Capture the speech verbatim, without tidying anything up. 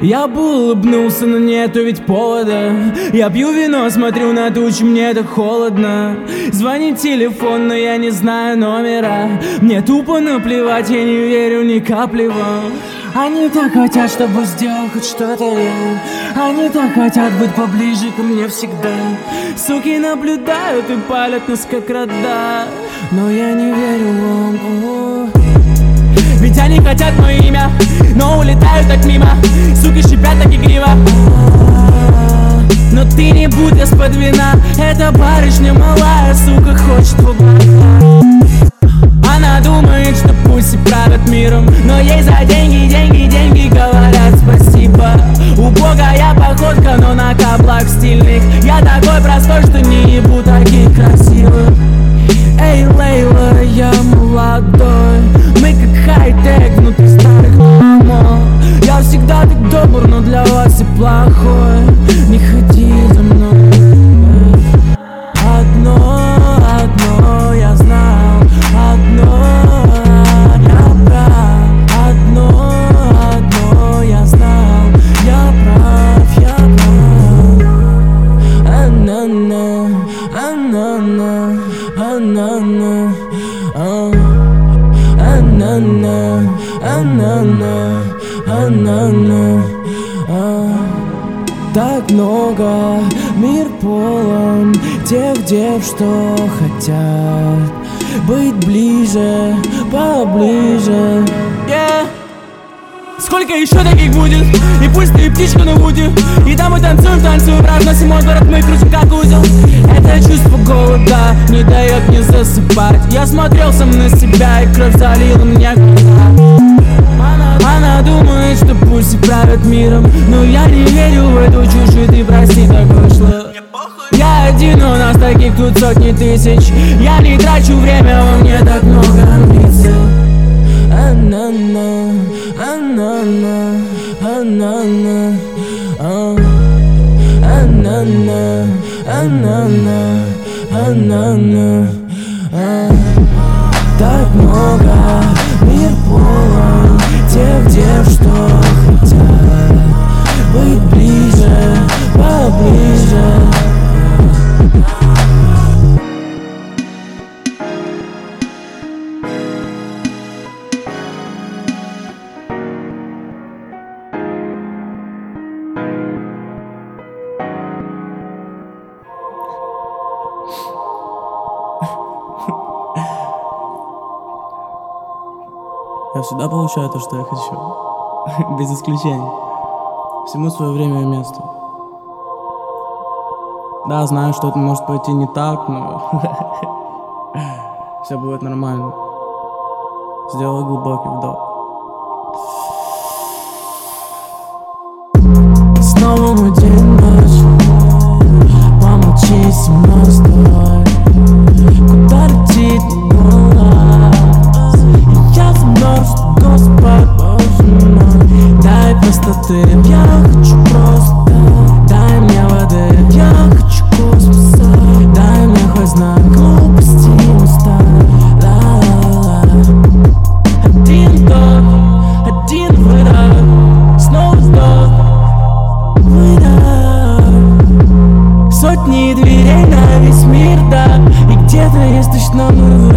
Я бы улыбнулся, но нету ведь повода. Я пью вино, смотрю на тучи, мне так холодно. Звонит телефон, но я не знаю номера. Мне тупо наплевать, я не верю ни капли вам. Они так хотят, чтобы сделал хоть что-то я. Они так хотят быть поближе ко мне всегда. Суки наблюдают и палят нас как рода. Но я не верю вам. О-о. Ведь они хотят мое имя, но улетают так мимо. Суки шипят так игриво. Но ты не будь из-под вина. Эта барышня малая, сука, хочет в облака. Она думает, что пусть и правят миром, но ей за деньги, деньги, деньги говорят спасибо. Убогая походка, но на каблах стильных. Я такой простой, что не ебу таких красивых. Эй, Лейла, я молодой. Мы как хай-тек внутри старых домов. Я всегда так добр, но для вас и плохой. Не ходи за мной. Одно, одно я знал. Одно, я прав. Одно, одно я знал. Я прав, я прав. А-на-на, а-на-на, а-на-на, а. А-на-на, а-на-на, а-на-на, а. Так много, мир полон тех дев, что хотят быть ближе, поближе, yeah. Сколько еще таких будет? И пусть ты птичка на вуде. И там мы танцуем, танцуем, разносим мой город, мы крутим как узел. Это чувство голода не дает мне засыпать. Я смотрел сам на себя, и кровь залила мне глаза. Она, она думает, что пусть и правят миром, но я не верю в эту чушь, и ты прости, так вышло. Я один, у нас таких тут сотни тысяч. Я не трачу время, во мне так много амбиций. А-на-на, а-на-на, а-на-на, а. А-на-на, а-на-на, а-на-на, а. Так много, мир полон тех дев, что хотят быть ближе, поближе. Я всегда получаю то, что я хочу. Без исключения. Всему свое время и место. Да, знаю, что это может пойти не так, но все будет нормально. Сделай глубокий вдох. Снова мой день, ночь. Помолчи со мной, стой. Куда летит голова? Я замерз, Господь, боже мой. Дай простоты, я хочу просто. Дай мне воды, я хочу космоса. Дай мне хоть знак глупости не стать. Ла-ла-ла. Один вдох, один выдох. Снова вздох, выдох. Сотни дверей на весь мир, да. И где-то есть точно мы.